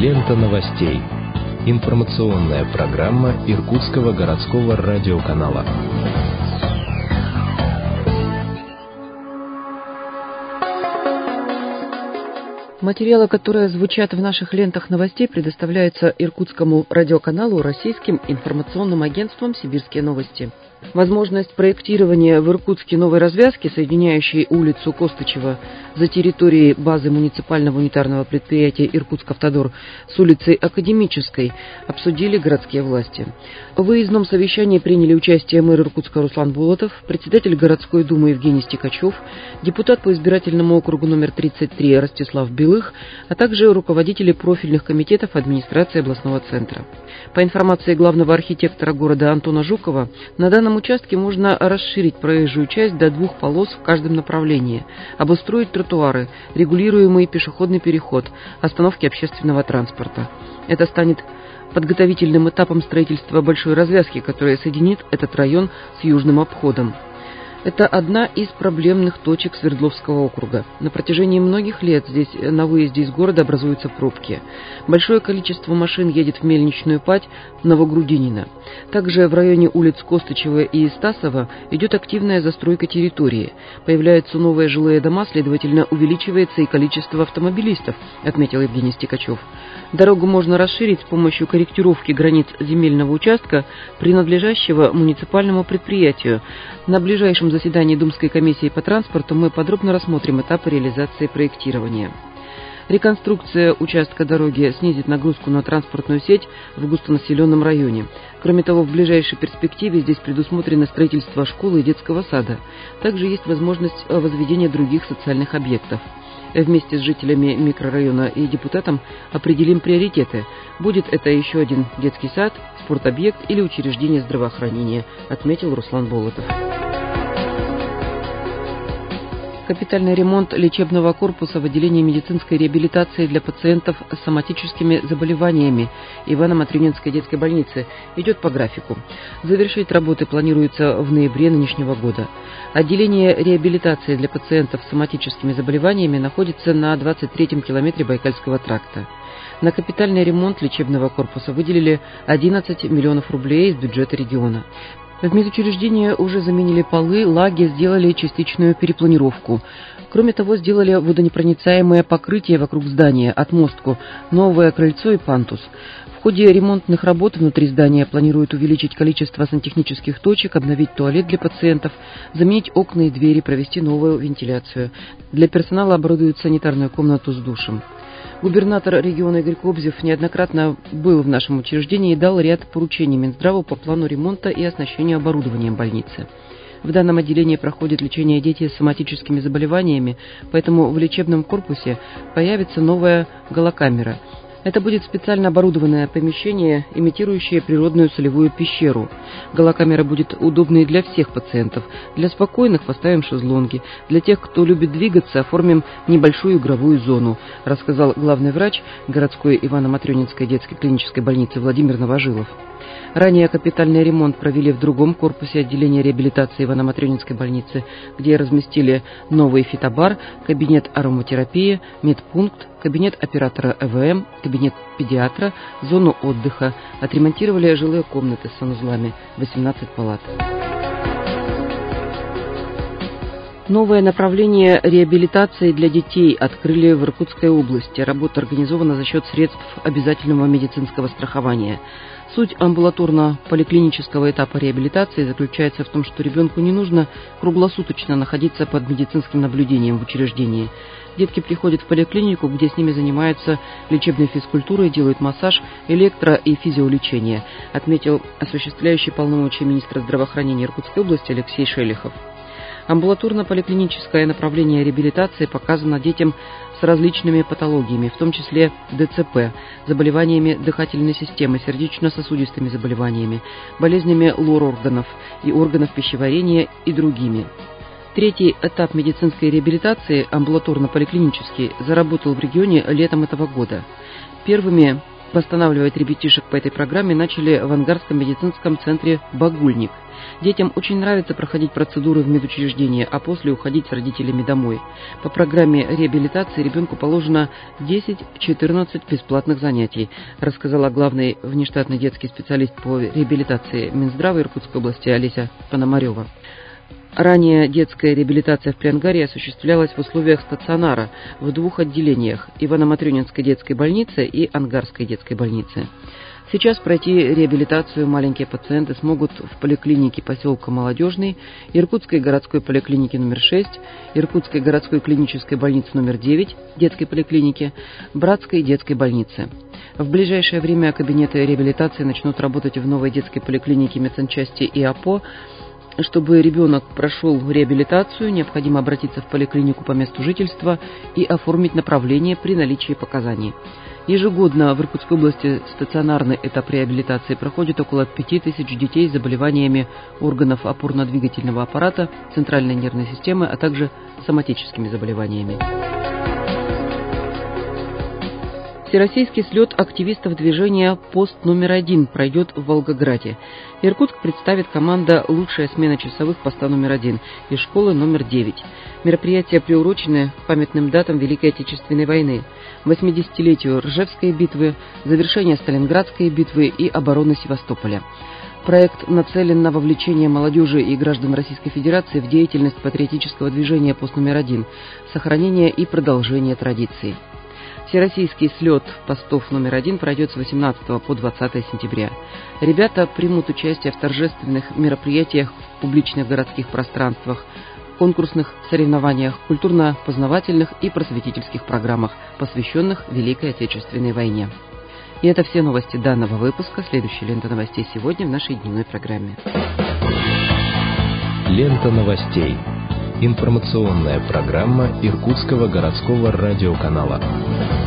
Лента новостей. Информационная программа Иркутского городского радиоканала. Материалы, которые звучат в наших лентах новостей, предоставляются Иркутскому радиоканалу российским информационным агентством «Сибирские новости». Возможность проектирования в Иркутске новой развязки, соединяющей улицу Костычева за территорией базы муниципального унитарного предприятия «Иркутск-Автодор» с улицей Академической, обсудили городские власти. В выездном совещании приняли участие мэр Иркутска Руслан Болотов, председатель городской думы Евгений Стекачев, депутат по избирательному округу номер 33 Ростислав Белых, а также руководители профильных комитетов администрации областного центра. По информации главного архитектора города Антона Жукова, на данном участке можно расширить проезжую часть до 2 полос в каждом направлении, обустроить тротуары, регулируемый пешеходный переход, остановки общественного транспорта. Это станет подготовительным этапом строительства большой развязки, которая соединит этот район с южным обходом. Это одна из проблемных точек Свердловского округа. На протяжении многих лет здесь на выезде из города образуются пробки. Большое количество машин едет в Мельничную Падь, Новогрудинина. Также в районе улиц Костычева и Стасова идет активная застройка территории. Появляются новые жилые дома, следовательно, увеличивается и количество автомобилистов, отметил Евгений Стекачев. Дорогу можно расширить с помощью корректировки границ земельного участка, принадлежащего муниципальному предприятию. На ближайшем заседании Думской комиссии по транспорту мы подробно рассмотрим этапы реализации проектирования. Реконструкция участка дороги снизит нагрузку на транспортную сеть в густонаселенном районе. Кроме того, в ближайшей перспективе здесь предусмотрено строительство школы и детского сада. Также есть возможность возведения других социальных объектов. Вместе с жителями микрорайона и депутатом определим приоритеты. Будет это еще один детский сад, спортобъект или учреждение здравоохранения, отметил Руслан Болотов. Капитальный ремонт лечебного корпуса в отделении медицинской реабилитации для пациентов с соматическими заболеваниями Ивано-Матрёнинской детской больницы идет по графику. Завершить работы планируется в ноябре нынешнего года. Отделение реабилитации для пациентов с соматическими заболеваниями находится на 23-м километре Байкальского тракта. На капитальный ремонт лечебного корпуса выделили 11 миллионов рублей из бюджета региона. В медучреждении уже заменили полы, лаги, сделали частичную перепланировку. Кроме того, сделали водонепроницаемое покрытие вокруг здания, отмостку, новое крыльцо и пандус. В ходе ремонтных работ внутри здания планируют увеличить количество сантехнических точек, обновить туалет для пациентов, заменить окна и двери, провести новую вентиляцию. Для персонала оборудуют санитарную комнату с душем. Губернатор региона Игорь Кобзев неоднократно был в нашем учреждении и дал ряд поручений Минздраву по плану ремонта и оснащению оборудованием больницы. В данном отделении проходит лечение детей с соматическими заболеваниями, поэтому в лечебном корпусе появится новая голокамера. Это будет специально оборудованное помещение, имитирующее природную солевую пещеру. Голокамера будет удобной для всех пациентов. Для спокойных поставим шезлонги. Для тех, кто любит двигаться, оформим небольшую игровую зону, рассказал главный врач городской Ивано-Матрёнинской детской клинической больницы Владимир Новожилов. Ранее капитальный ремонт провели в другом корпусе отделения реабилитации Ивано-Матрёнинской больницы, где разместили новый фитобар, кабинет ароматерапии, медпункт, кабинет оператора ЭВМ, кабинет педиатра, зону отдыха. Отремонтировали жилые комнаты с санузлами, 18 палат. Новое направление реабилитации для детей открыли в Иркутской области. Работа организована за счет средств обязательного медицинского страхования. Суть амбулаторно-поликлинического этапа реабилитации заключается в том, что ребенку не нужно круглосуточно находиться под медицинским наблюдением в учреждении. Детки приходят в поликлинику, где с ними занимаются лечебной физкультурой, делают массаж, электро- и физиолечение, отметил осуществляющий полномочия министра здравоохранения Иркутской области Алексей Шелихов. Амбулаторно-поликлиническое направление реабилитации показано детям с различными патологиями, в том числе ДЦП, заболеваниями дыхательной системы, сердечно-сосудистыми заболеваниями, болезнями лор-органов и органов пищеварения и другими. Третий этап медицинской реабилитации, амбулаторно-поликлинический, заработал в регионе летом этого года. Первыми восстанавливать ребятишек по этой программе начали в Ангарском медицинском центре «Багульник». Детям очень нравится проходить процедуры в медучреждении, а после уходить с родителями домой. По программе реабилитации ребенку положено 10-14 бесплатных занятий, рассказала главный внештатный детский специалист по реабилитации Минздрава Иркутской области Олеся Пономарева. Ранее детская реабилитация в Пленгаре осуществлялась в условиях стационара в 2 отделениях – Ивано-Матрёнинской детской больницы и Ангарской детской больницы. Сейчас пройти реабилитацию маленькие пациенты смогут в поликлинике поселка Молодежный, Иркутской городской поликлинике номер 6, Иркутской городской клинической больнице номер 9, детской поликлинике, Братской детской больнице. В ближайшее время кабинеты реабилитации начнут работать в новой детской поликлинике медсанчасти ИАПО. Чтобы ребенок прошел реабилитацию, необходимо обратиться в поликлинику по месту жительства и оформить направление при наличии показаний. Ежегодно в Иркутской области стационарный этап реабилитации проходит около 5000 детей с заболеваниями органов опорно-двигательного аппарата, центральной нервной системы, а также соматическими заболеваниями. Всероссийский слет активистов движения «Пост номер 1» пройдет в Волгограде. Иркутск представит команда «Лучшая смена часовых поста номер 1» из школы номер 9. Мероприятия приурочены к памятным датам Великой Отечественной войны, 80-летию Ржевской битвы, завершению Сталинградской битвы и обороны Севастополя. Проект нацелен на вовлечение молодежи и граждан Российской Федерации в деятельность патриотического движения «Пост номер 1», сохранение и продолжение традиций. Всероссийский слет постов номер 1 пройдет с 18 по 20 сентября. Ребята примут участие в торжественных мероприятиях в публичных городских пространствах, конкурсных соревнованиях, культурно-познавательных и просветительских программах, посвященных Великой Отечественной войне. И это все новости данного выпуска. Следующая лента новостей сегодня в нашей дневной программе. Лента новостей. Информационная программа Иркутского городского радиоканала.